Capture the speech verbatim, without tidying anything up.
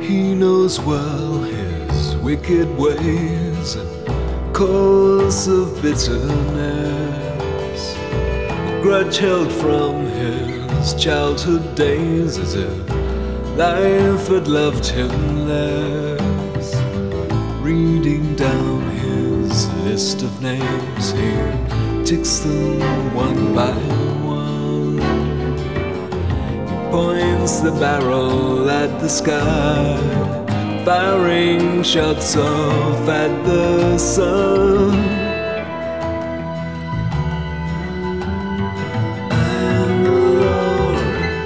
He knows well his wicked ways and course of bitterness, a grudge held from his childhood days, as if life had loved him less. Reading down his list of names, he ticks them one by one. He points the barrel at the sky, firing shots off at the sun.